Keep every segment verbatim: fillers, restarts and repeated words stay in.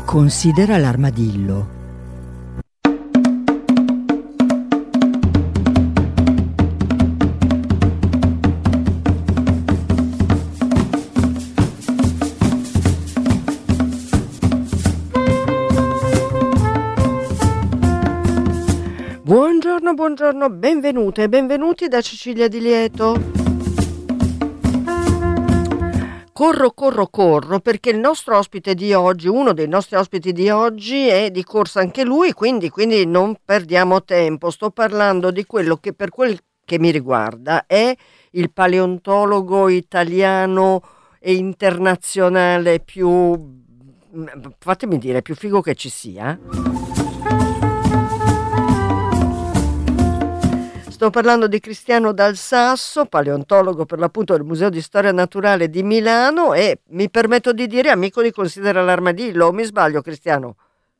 Considera l'armadillo. Buongiorno, buongiorno, benvenute e benvenuti da Cecilia Di Lieto. Corro, corro, corro, perché il nostro ospite di oggi, uno dei nostri ospiti di oggi, è di corsa anche lui, quindi, quindi non perdiamo tempo. Sto parlando di quello che, per quel che mi riguarda, è il paleontologo italiano e internazionale più, fatemi dire, più figo che ci sia. Sto parlando di Cristiano Dal Sasso, paleontologo per l'appunto del Museo di Storia Naturale di Milano e mi permetto di dire amico di Considera l'Armadillo, o mi sbaglio Cristiano?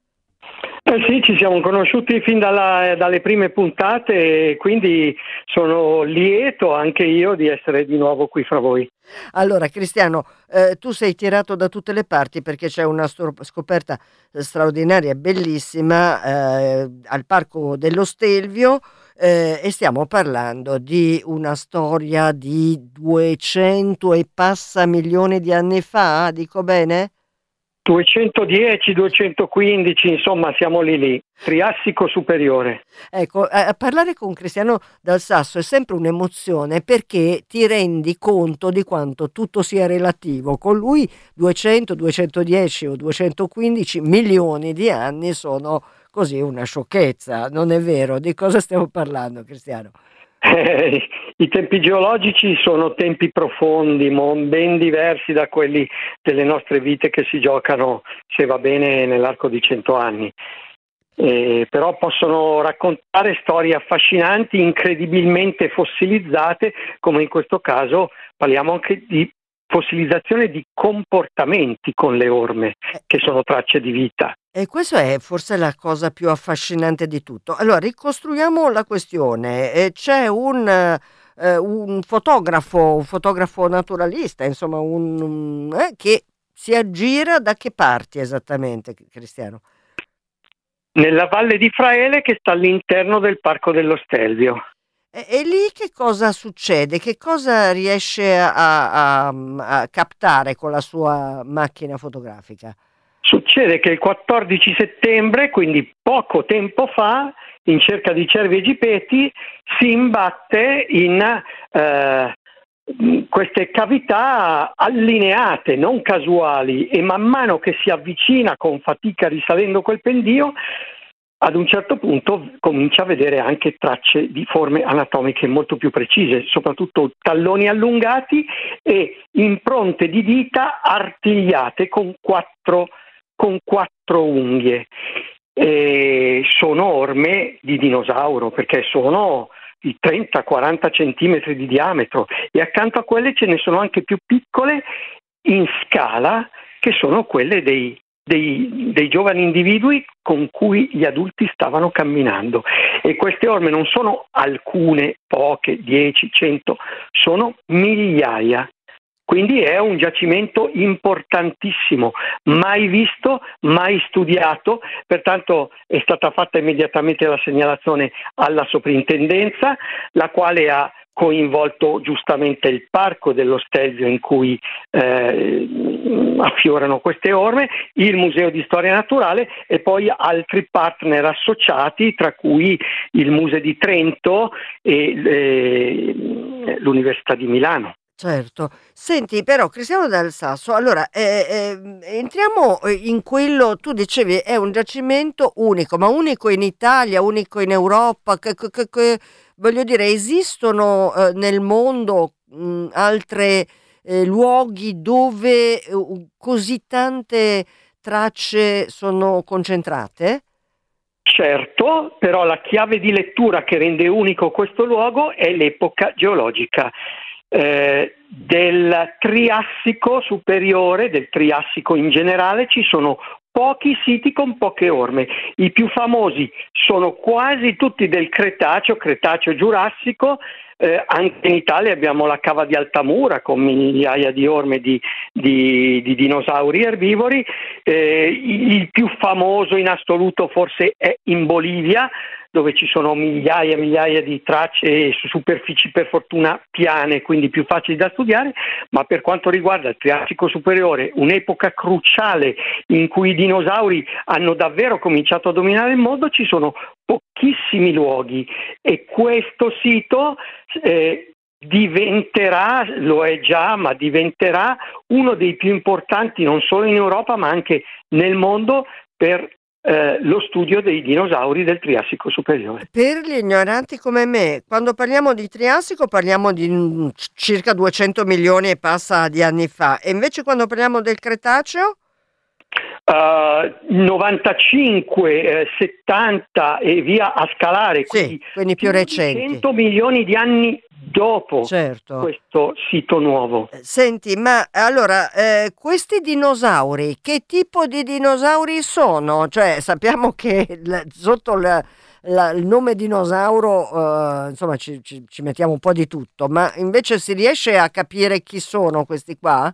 Eh sì, ci siamo conosciuti fin dalla, dalle prime puntate e quindi sono lieto anche io di essere di nuovo qui fra voi. Allora Cristiano, eh, tu sei tirato da tutte le parti perché c'è una sto- scoperta straordinaria e bellissima eh, al Parco dello Stelvio. Eh, e stiamo parlando di una storia di duecento e passa milioni di anni fa, dico bene? duecentodieci, duecentoquindici, insomma siamo lì lì, Triassico superiore. Ecco, a, a parlare con Cristiano Dal Sasso è sempre un'emozione perché ti rendi conto di quanto tutto sia relativo. Con lui duecento, duecentodieci o duecentoquindici milioni di anni sono così una sciocchezza, non è vero? Di cosa stiamo parlando, Cristiano? Eh, I tempi geologici sono tempi profondi, ben diversi da quelli delle nostre vite che si giocano, se va bene, nell'arco di cento anni. Eh, però possono raccontare storie affascinanti, incredibilmente fossilizzate, come in questo caso parliamo anche di fossilizzazione di comportamenti con le orme, che sono tracce di vita. E questa è forse la cosa più affascinante di tutto. Allora, ricostruiamo la questione. Eh, c'è un, eh, un fotografo, un fotografo naturalista, insomma, un, un- eh, che si aggira da che parti esattamente, Cristiano? Nella Valle di Fraele, che sta all'interno del Parco dello Stelvio. E, e lì che cosa succede? Che cosa riesce a, a- a captare con la sua macchina fotografica? Succede che il quattordici settembre, quindi poco tempo fa, in cerca di cervi e gipeti, si imbatte in eh, queste cavità allineate, non casuali, e man mano che si avvicina con fatica risalendo quel pendio, ad un certo punto comincia a vedere anche tracce di forme anatomiche molto più precise, soprattutto talloni allungati e impronte di dita artigliate con quattro con quattro unghie. E sono orme di dinosauro perché sono di trenta quaranta centimetri di diametro e accanto a quelle ce ne sono anche più piccole in scala, che sono quelle dei, dei, dei giovani individui con cui gli adulti stavano camminando. E queste orme non sono alcune, poche, dieci, cento, sono migliaia. Quindi è un giacimento importantissimo, mai visto, mai studiato, pertanto è stata fatta immediatamente la segnalazione alla soprintendenza, la quale ha coinvolto giustamente il Parco dello Stelvio in cui eh, affiorano queste orme, il Museo di Storia Naturale e poi altri partner associati, tra cui il Museo di Trento e eh, l'Università di Milano. Certo. Senti, però, Cristiano Dal Sasso, allora, eh, eh, entriamo in quello, tu dicevi, è un giacimento unico, ma unico in Italia, unico in Europa, che, che- che- che- voglio dire, esistono eh, nel mondo mh, altre eh, luoghi dove eh, così tante tracce sono concentrate? Certo, però la chiave di lettura che rende unico questo luogo è l'epoca geologica. Eh, del Triassico superiore, del Triassico in generale, ci sono pochi siti con poche orme. I più famosi sono quasi tutti del Cretaceo, Cretaceo-Giurassico, eh, anche in Italia abbiamo la cava di Altamura con migliaia di orme di, di, di dinosauri erbivori. Eh, il più famoso in assoluto forse è in Bolivia, dove ci sono migliaia e migliaia di tracce su superfici per fortuna piane, quindi più facili da studiare. Ma per quanto riguarda il Triassico superiore, un'epoca cruciale in cui i dinosauri hanno davvero cominciato a dominare il mondo, ci sono pochissimi luoghi, e questo sito eh, diventerà, lo è già, ma diventerà uno dei più importanti non solo in Europa ma anche nel mondo per Eh, lo studio dei dinosauri del Triassico superiore. Per gli ignoranti come me, quando parliamo di Triassico parliamo di mm, c- circa duecento milioni e passa di anni fa, e invece quando parliamo del Cretaceo? Uh, novantacinque, eh, settanta e via a scalare, Sì, quindi, quindi più di recenti. cento milioni di anni dopo Certo. questo sito nuovo. Eh, Senti, ma allora, eh, questi dinosauri, che tipo di dinosauri sono? Cioè, sappiamo che il- sotto la- la- il nome dinosauro, eh, insomma, ci, ci- ci mettiamo un po' di tutto, ma invece si riesce a capire chi sono questi qua?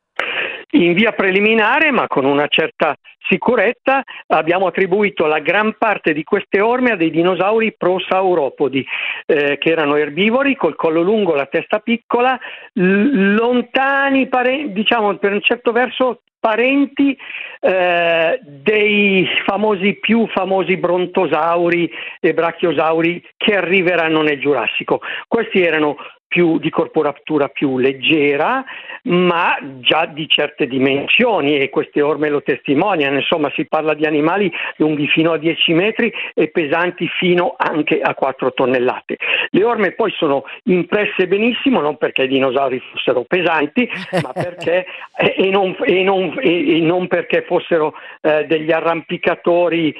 In via preliminare, ma con una certa sicurezza, abbiamo attribuito la gran parte di queste orme a dei dinosauri prosauropodi, eh, che erano erbivori, col collo lungo, la testa piccola, l- lontani, pare- diciamo per un certo verso parenti eh, dei famosi più famosi brontosauri e brachiosauri che arriveranno nel Giurassico. Questi erano più di corporatura più leggera, ma già di certe dimensioni, e queste orme lo testimoniano. Insomma, si parla di animali lunghi fino a dieci metri e pesanti fino anche a quattro tonnellate. Le orme poi sono impresse benissimo, non perché i dinosauri fossero pesanti, ma perché e, e, non, e, non, e, e non perché fossero eh, degli arrampicatori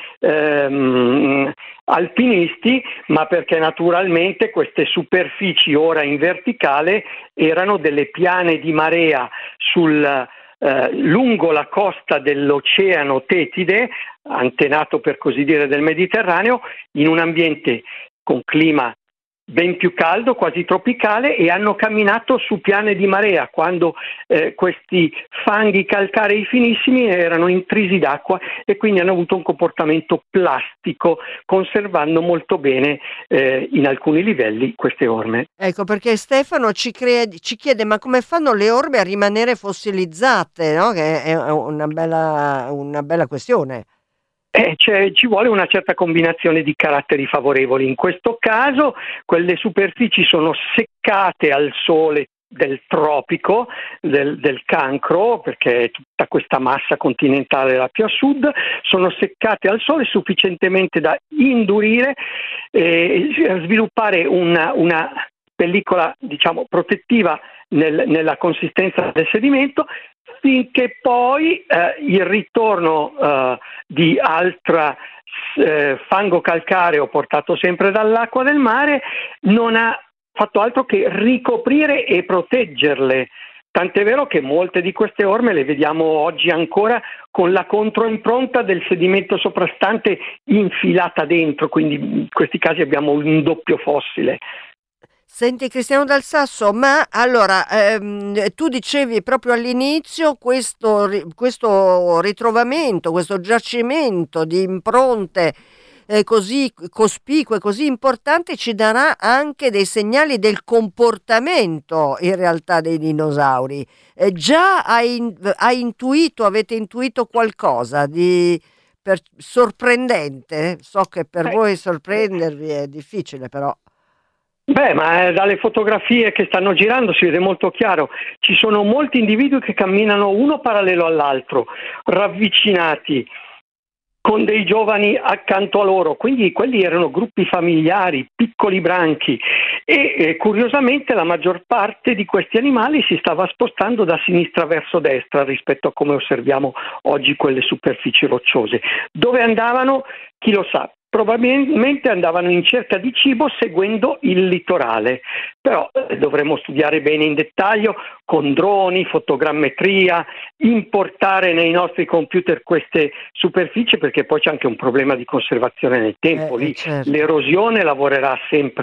ehm, alpinisti, ma perché naturalmente queste superfici ora in verticale erano delle piane di marea sul, eh, lungo la costa dell'Oceano Tetide, antenato per così dire del Mediterraneo, in un ambiente con clima ben più caldo, quasi tropicale, e hanno camminato su piane di marea quando eh, questi fanghi calcarei finissimi erano intrisi d'acqua, e quindi hanno avuto un comportamento plastico, conservando molto bene eh, in alcuni livelli queste orme. Ecco, perché Stefano ci, crea- ci chiede: ma come fanno le orme a rimanere fossilizzate, no? Che è una bella, una bella questione. Eh, cioè, ci vuole una certa combinazione di caratteri favorevoli. In questo caso quelle superfici sono seccate al sole del tropico, del, del cancro, perché tutta questa massa continentale era più a sud, sono seccate al sole sufficientemente da indurire e sviluppare una, una pellicola, diciamo, protettiva nel, nella consistenza del sedimento, finché poi eh, il ritorno eh, di altra eh, fango calcareo portato sempre dall'acqua del mare non ha fatto altro che ricoprire e proteggerle. Tant'è vero che molte di queste orme le vediamo oggi ancora con la controimpronta del sedimento soprastante infilata dentro, quindi in questi casi abbiamo un doppio fossile. Senti Cristiano Dal Sasso, ma allora ehm, tu dicevi proprio all'inizio questo, ri- questo ritrovamento, questo giacimento di impronte eh, così cospicue, così importanti, ci darà anche dei segnali del comportamento in realtà dei dinosauri. Eh, già hai, in- hai intuito, avete intuito qualcosa di per- sorprendente? So che per Eh, voi sorprendervi è difficile, però. Beh, ma eh, dalle fotografie che stanno girando si vede molto chiaro. Ci sono molti individui che camminano uno parallelo all'altro, ravvicinati, con dei giovani accanto a loro, quindi quelli erano gruppi familiari, piccoli branchi, e eh, curiosamente la maggior parte di questi animali si stava spostando da sinistra verso destra rispetto a come osserviamo oggi quelle superfici rocciose. Dove andavano? Chi lo sa. Probabilmente andavano in cerca di cibo seguendo il litorale, però eh, dovremmo studiare bene in dettaglio con droni, fotogrammetria, importare nei nostri computer queste superfici, perché poi c'è anche un problema di conservazione nel tempo. Eh, eh, Lì certo. l'erosione lavorerà sempre.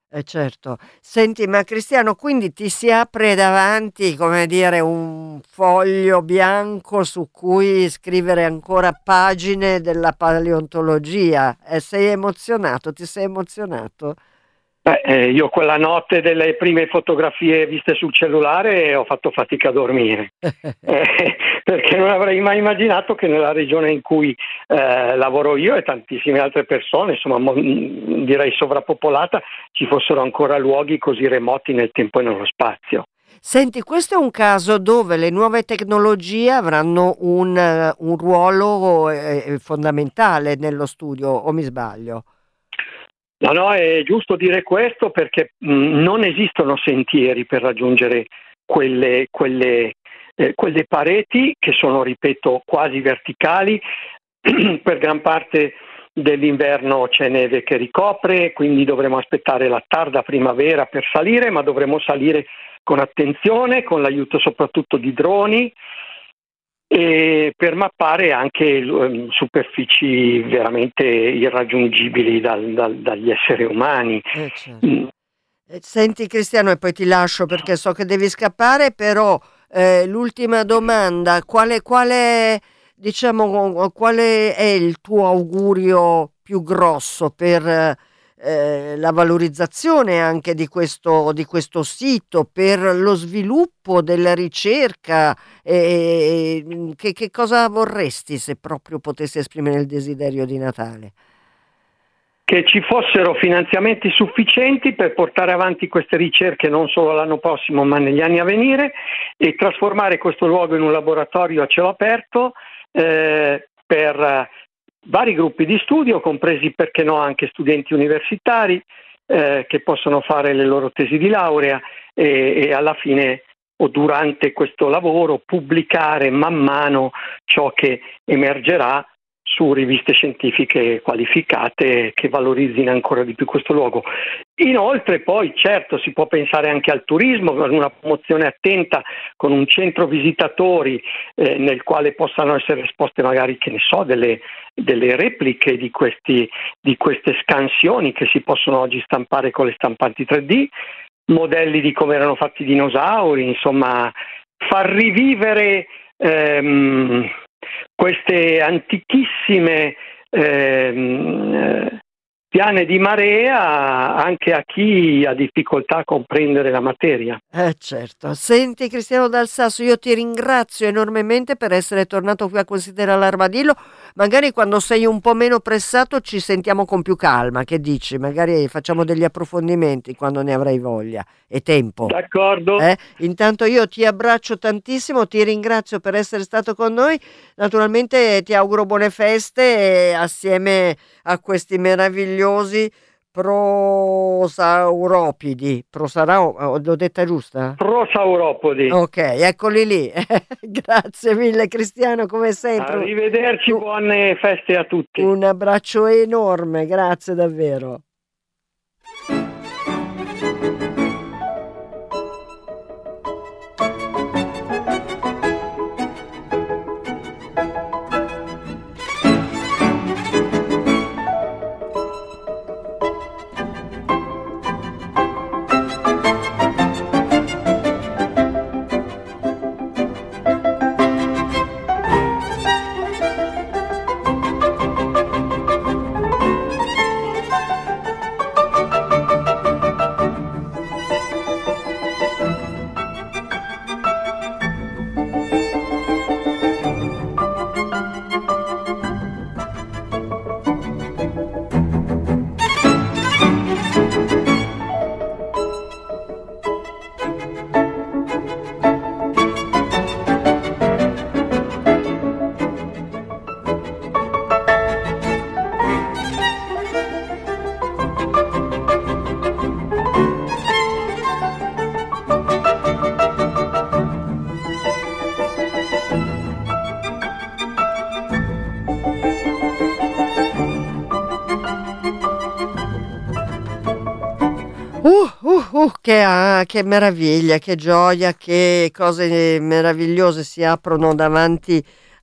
Eh certo. Senti, ma Cristiano, quindi ti si apre davanti, come dire, un foglio bianco su cui scrivere ancora pagine della paleontologia. E sei emozionato? Ti sei emozionato? Beh, eh, io quella notte delle prime fotografie viste sul cellulare ho fatto fatica a dormire, eh, perché non avrei mai immaginato che nella regione in cui eh, lavoro io e tantissime altre persone, insomma mo- direi sovrappopolata, ci fossero ancora luoghi così remoti nel tempo e nello spazio. Senti, questo è un caso dove le nuove tecnologie avranno un, eh, un ruolo eh, fondamentale nello studio, o mi sbaglio? No, no, è giusto dire questo perché mh, non esistono sentieri per raggiungere quelle, quelle, eh, quelle pareti che sono, ripeto, quasi verticali. Per gran parte dell'inverno c'è neve che ricopre, quindi dovremo aspettare la tarda primavera per salire, ma dovremo salire con attenzione, con l'aiuto soprattutto di droni, e per mappare anche eh, superfici veramente irraggiungibili dal- dal- dagli esseri umani. Eh, certo. Mm. Eh, Senti Cristiano, e poi ti lascio perché so che devi scappare, però eh, l'ultima domanda, quale, quale, diciamo, quale è il tuo augurio più grosso per eh, la valorizzazione anche di questo, di questo sito, per lo sviluppo della ricerca? E, e, che, che cosa vorresti se proprio potessi esprimere il desiderio di Natale? Che ci fossero finanziamenti sufficienti per portare avanti queste ricerche non solo l'anno prossimo ma negli anni a venire, e trasformare questo luogo in un laboratorio a cielo aperto eh, per eh, vari gruppi di studio, compresi, perché no, anche studenti universitari eh, che possono fare le loro tesi di laurea e, e alla fine o durante questo lavoro pubblicare man mano ciò che emergerà su riviste scientifiche qualificate che valorizzino ancora di più questo luogo. Inoltre poi certo si può pensare anche al turismo, con una promozione attenta, con un centro visitatori eh, nel quale possano essere esposte magari, che ne so, delle, delle repliche di, questi, di queste scansioni che si possono oggi stampare con le stampanti tre D, modelli di come erano fatti i dinosauri, insomma far rivivere ehm, queste antichissime ehm, eh, piane di marea anche a chi ha difficoltà a comprendere la materia. Eh certo. Senti Cristiano Dal Sasso, io ti ringrazio enormemente per essere tornato qui a Considera l'Armadillo. Magari quando sei un po' meno pressato ci sentiamo con più calma, che dici? Magari facciamo degli approfondimenti quando ne avrai voglia e tempo. D'accordo? Eh? Intanto io ti abbraccio tantissimo, ti ringrazio per essere stato con noi. Naturalmente ti auguro buone feste e assieme a questi meravigliosi prosauropidi. Prosarao, l'ho detta giusta? Prosauropodi. Ok, eccoli lì. Grazie mille Cristiano, come sempre. Arrivederci, Un- buone feste a tutti. Un abbraccio enorme, grazie davvero. Uh, uh, uh, che, ah, che meraviglia, che gioia, che cose meravigliose si aprono davanti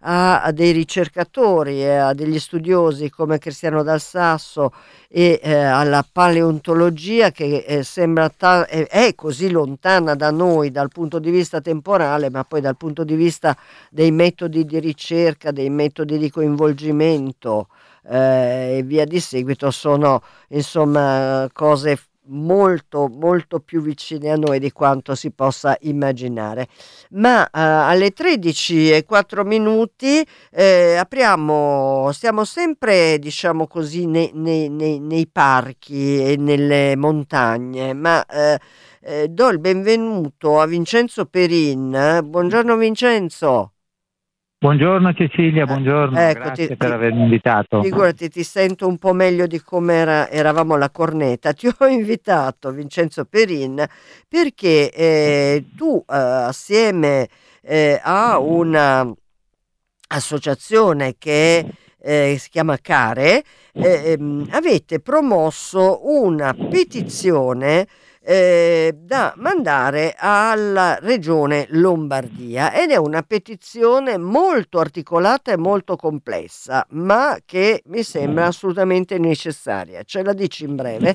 a, a dei ricercatori e a degli studiosi come Cristiano Dal Sasso e eh, alla paleontologia che eh, sembra ta- è, è così lontana da noi dal punto di vista temporale, ma poi dal punto di vista dei metodi di ricerca, dei metodi di coinvolgimento eh, e via di seguito, sono insomma cose molto molto più vicine a noi di quanto si possa immaginare. Ma eh, alle tredici e quattro minuti eh, apriamo, stiamo sempre diciamo così nei, nei- nei- nei parchi e nelle montagne, ma eh, eh, do il benvenuto a Vincenzo Perin. Buongiorno Vincenzo. Buongiorno Cecilia, Eh, buongiorno, ecco, ti, grazie per ti- avermi invitato. figurati, ti sento un po' meglio di come era- eravamo alla corneta. Ti ho invitato, Vincenzo Perin, perché eh, tu eh, assieme eh, a una associazione che eh, si chiama Care, eh, ehm, avete promosso una petizione eh, da mandare alla regione Lombardia ed è una petizione molto articolata e molto complessa, ma che mi sembra assolutamente necessaria. Ce la dici in breve?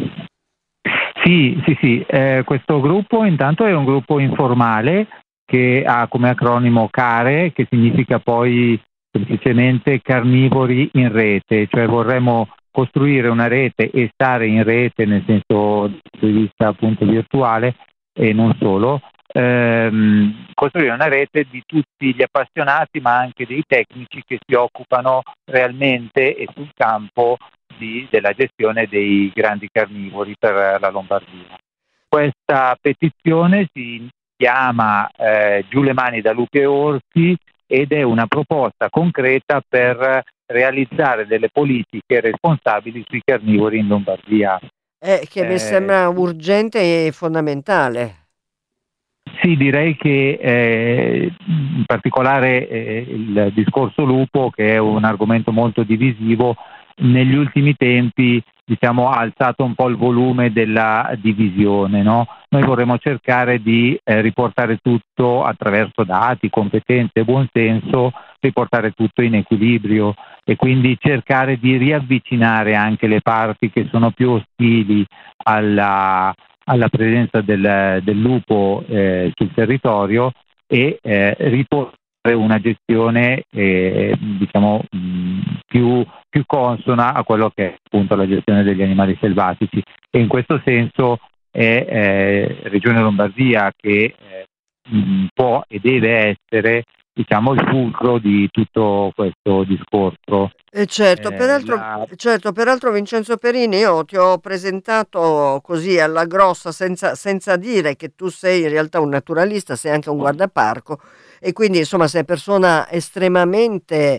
Sì, sì, sì, eh, questo gruppo intanto è un gruppo informale che ha come acronimo CARE, che significa poi semplicemente carnivori in rete, cioè vorremmo costruire una rete e stare in rete nel senso dal punto di vista appunto virtuale e non solo, ehm, costruire una rete di tutti gli appassionati ma anche dei tecnici che si occupano realmente e sul campo di, della gestione dei grandi carnivori per la Lombardia. Questa petizione si chiama eh, Giù le mani da lupi e orsi ed è una proposta concreta per realizzare delle politiche responsabili sui carnivori in Lombardia. Eh, che mi Eh, sembra urgente e fondamentale. Sì, direi che eh, in particolare eh, il discorso lupo, che è un argomento molto divisivo, negli ultimi tempi diciamo, ha alzato un po' il volume della divisione, no? Noi vorremmo cercare di eh, riportare tutto attraverso dati, competenze e buonsenso, riportare tutto in equilibrio e quindi cercare di riavvicinare anche le parti che sono più ostili alla alla presenza del, del lupo eh, sul territorio e eh, riportare una gestione eh, diciamo mh, più, più consona a quello che è appunto la gestione degli animali selvatici e in questo senso è eh, Regione Lombardia che eh, mh, può e deve essere diciamo il fulcro di tutto questo discorso. Eh, certo, Eh, peraltro, la... certo, peraltro Vincenzo Perini, io ti ho presentato così alla grossa senza, senza dire che tu sei in realtà un naturalista, sei anche un guardaparco e quindi insomma sei persona estremamente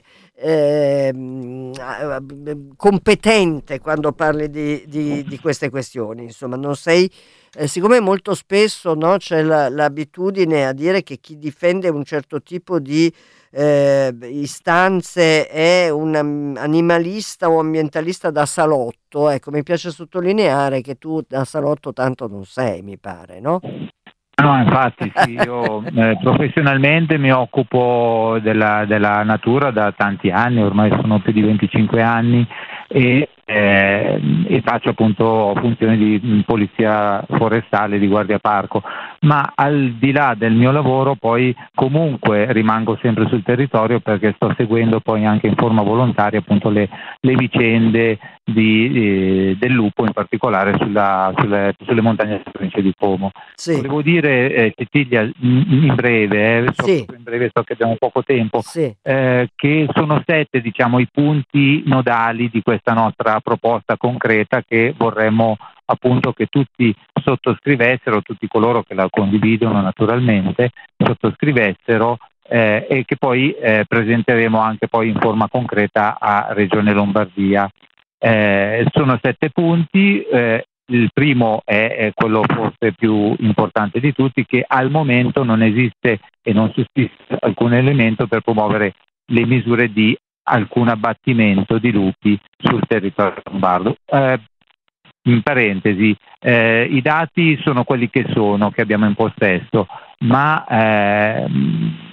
ehm, ah, competente quando parli di, di- di queste questioni, insomma non sei, eh, siccome molto spesso no, c'è la- l'abitudine a dire che chi difende un certo tipo di eh, istanze è un am- animalista o ambientalista da salotto, ecco, mi piace sottolineare che tu da salotto tanto non sei, mi pare, no? No, infatti sì, io eh, professionalmente mi occupo della, della natura da tanti anni, ormai sono più di venticinque anni e, eh, e faccio appunto funzioni di mh, polizia forestale, di guardia parco, ma al di là del mio lavoro poi comunque rimango sempre sul territorio perché sto seguendo poi anche in forma volontaria appunto le, le vicende di, eh, del lupo, in particolare sulla, sulle, sulle montagne della provincia di Como. Sì, Volevo dire, eh, Cecilia, in, in breve, eh, so, sì, in breve, so che abbiamo poco tempo, sì. eh, che sono sette diciamo, i punti nodali di questa nostra proposta concreta che vorremmo appunto che tutti sottoscrivessero, tutti coloro che la condividono naturalmente, sottoscrivessero eh, e che poi eh, presenteremo anche poi in forma concreta a Regione Lombardia. Eh, sono sette punti, eh, il primo è, è quello forse più importante di tutti, che al momento non esiste e non sussiste alcun elemento per promuovere le misure di alcun abbattimento di lupi sul territorio lombardo. Eh, in parentesi, eh, i dati sono quelli che sono, che abbiamo in possesso, ma ehm,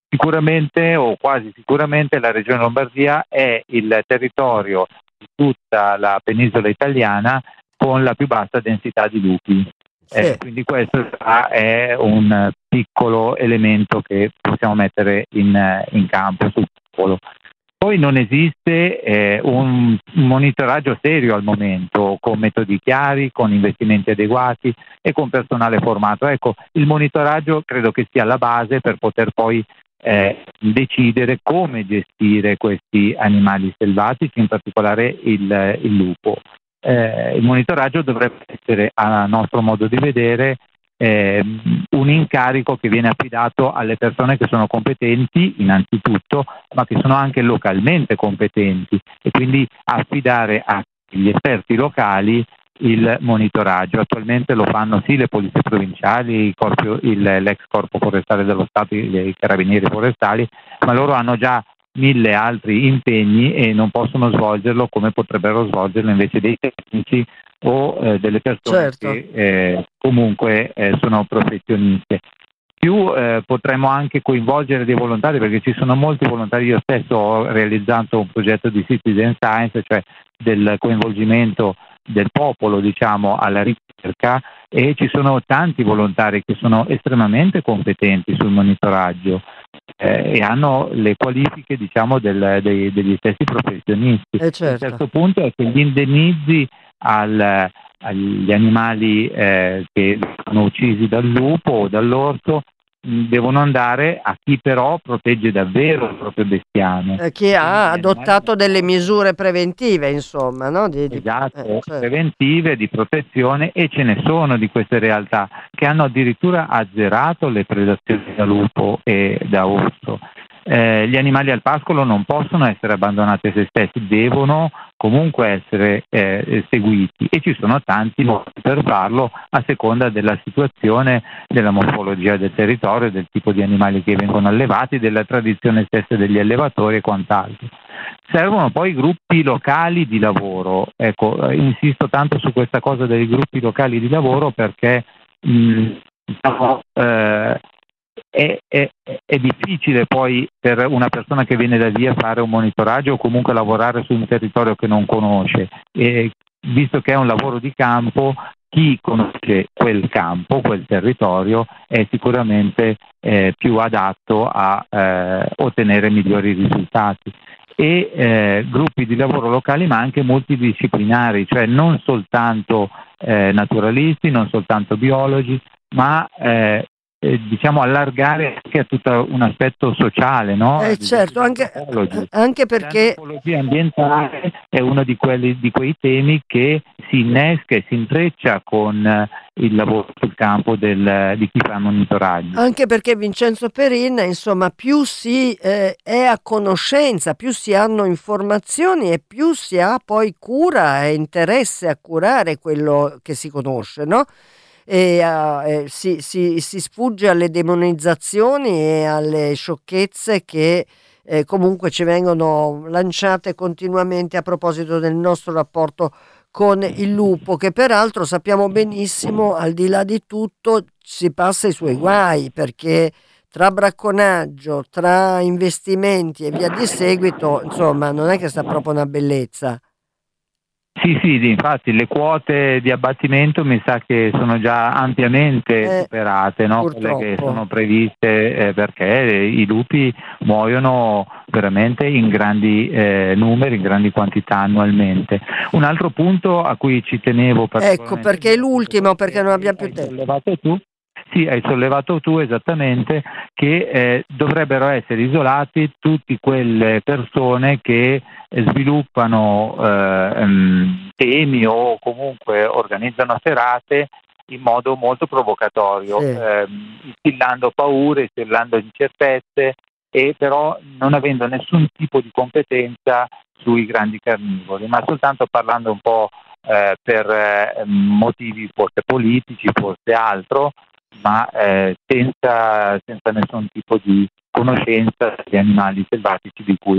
sicuramente o quasi sicuramente la regione Lombardia è il territorio di tutta la penisola italiana con la più bassa densità di lupi. Sì. Eh, quindi questo è un piccolo elemento che possiamo mettere in, in campo sul tavolo. Poi non esiste eh, un, un monitoraggio serio al momento, con metodi chiari, con investimenti adeguati e con personale formato. Ecco, il monitoraggio credo che sia la base per poter poi eh, decidere come gestire questi animali selvatici, in particolare il, il lupo. Eh, il monitoraggio dovrebbe essere, a nostro modo di vedere, eh, un incarico che viene affidato alle persone che sono competenti innanzitutto, ma che sono anche localmente competenti, e quindi affidare agli esperti locali il monitoraggio. Attualmente lo fanno sì le polizie provinciali, il corpo, il, l'ex corpo forestale dello Stato, i carabinieri forestali, ma loro hanno già mille altri impegni e non possono svolgerlo come potrebbero svolgerlo invece dei tecnici o eh, delle persone Certo. che eh, comunque eh, sono professioniste. Più eh, potremmo anche coinvolgere dei volontari, perché ci sono molti volontari. Io stesso ho realizzato un progetto di citizen science, cioè del coinvolgimento del popolo, diciamo, alla ricerca, e ci sono tanti volontari che sono estremamente competenti sul monitoraggio eh, e hanno le qualifiche, diciamo, del, dei, degli stessi professionisti. Eh, certo. Il terzo punto è che gli indennizi al, agli animali eh, che sono uccisi dal lupo o dall'orso mh, devono andare a chi però protegge davvero il proprio bestiame. Eh, chi ha adottato delle misure preventive, insomma, no? Di, di, Esatto, eh, certo. preventive, di protezione, e ce ne sono di queste realtà che hanno addirittura azzerato le predazioni da lupo e da orso. Eh, gli animali al pascolo non possono essere abbandonati a se stessi, devono comunque essere eh, seguiti, e ci sono tanti modi per farlo a seconda della situazione, della morfologia del territorio, del tipo di animali che vengono allevati, della tradizione stessa degli allevatori e quant'altro. Servono poi gruppi locali di lavoro. Ecco, insisto tanto su questa cosa dei gruppi locali di lavoro perché mh, diciamo, eh, È, è, è difficile poi per una persona che viene da via fare un monitoraggio o comunque lavorare su un territorio che non conosce, e visto che è un lavoro di campo, chi conosce quel campo, quel territorio, è sicuramente eh, più adatto a eh, ottenere migliori risultati. E eh, gruppi di lavoro locali, ma anche multidisciplinari, cioè non soltanto eh, naturalisti, non soltanto biologi, ma eh, Eh, diciamo allargare anche a tutto un aspetto sociale, no? Eh, certo, anche, anche perché l'antropologia ambientale è uno di quelli di quei temi che si innesca e si intreccia con eh, il lavoro sul campo del, di chi fa monitoraggio. Anche perché Vincenzo Perin, insomma, più si eh, è a conoscenza, più si hanno informazioni e più si ha poi cura e interesse a curare quello che si conosce, no? E uh, eh, si, si, si sfugge alle demonizzazioni e alle sciocchezze che eh, comunque ci vengono lanciate continuamente a proposito del nostro rapporto con il lupo, che peraltro sappiamo benissimo, al di là di tutto, si passa i suoi guai, perché tra bracconaggio, tra investimenti e via di seguito, insomma, non è che sta proprio una bellezza. Sì, sì, infatti le quote di abbattimento mi sa che sono già ampiamente Eh, superate, no? Quelle che purtroppo. sono previste, eh, perché i lupi muoiono veramente in grandi eh, numeri, in grandi quantità annualmente. Un altro punto a cui ci tenevo particolarmente, Ecco, perché è l'ultimo, perché non abbiamo più hai tempo. sollevato tu, sì, hai sollevato tu esattamente, che eh, dovrebbero essere isolati tutte quelle persone che eh, sviluppano eh, um, temi o comunque organizzano serate in modo molto provocatorio, Sì. ehm, instillando paure, instillando incertezze, e però non avendo nessun tipo di competenza sui grandi carnivori, ma soltanto parlando un po' eh, per eh, motivi forse politici, forse altro, ma eh, senza, senza nessun tipo di conoscenza degli animali selvatici di cui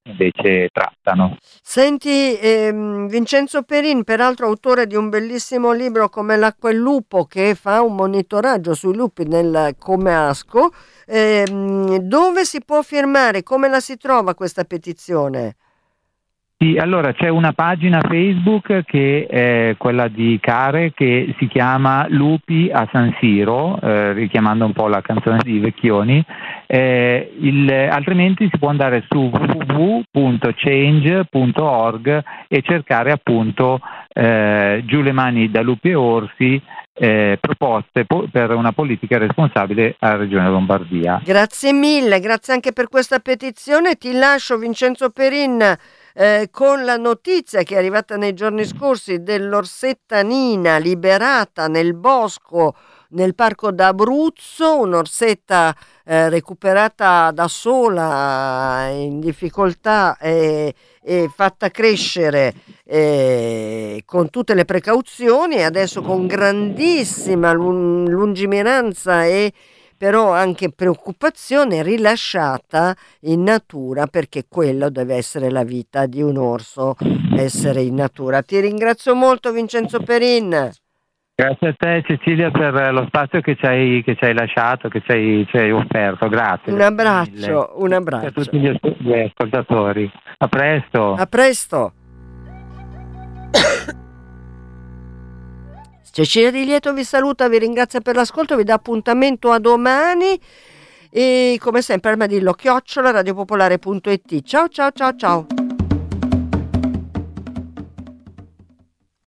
invece trattano. Senti, ehm, Vincenzo Perin, peraltro autore di un bellissimo libro come L'acqua e il lupo, che fa un monitoraggio sui lupi nel Comasco, ehm, dove si può firmare? Come la si trova questa petizione? Sì, allora c'è una pagina Facebook che è quella di Care, che si chiama Lupi a San Siro, eh, richiamando un po' la canzone di Vecchioni. Eh, il, altrimenti si può andare su w w w punto change punto org e cercare appunto eh, Giù le mani da lupi e orsi, eh, proposte po- per una politica responsabile alla Regione Lombardia. Grazie mille, grazie anche per questa petizione. Ti lascio, Vincenzo Perin, Eh, con la notizia che è arrivata nei giorni scorsi dell'orsetta nina liberata nel bosco nel parco d'Abruzzo, un'orsetta eh, recuperata da sola, in difficoltà e, e fatta crescere eh, con tutte le precauzioni, e adesso con grandissima lun- lungimiranza e però anche preoccupazione, rilasciata in natura, perché quello deve essere la vita di un orso, essere in natura. Ti ringrazio molto, Vincenzo Perin. Grazie a te, Cecilia, per lo spazio che ci hai, che ci hai lasciato, che ci hai, ci hai offerto. Grazie. Un abbraccio, un abbraccio. A tutti gli ascoltatori. A presto. A presto. Cecilia Di Lieto vi saluta, vi ringrazia per l'ascolto, vi dà appuntamento a domani e come sempre armadillo chiocciola radiopopolare punto it. Ciao ciao ciao ciao.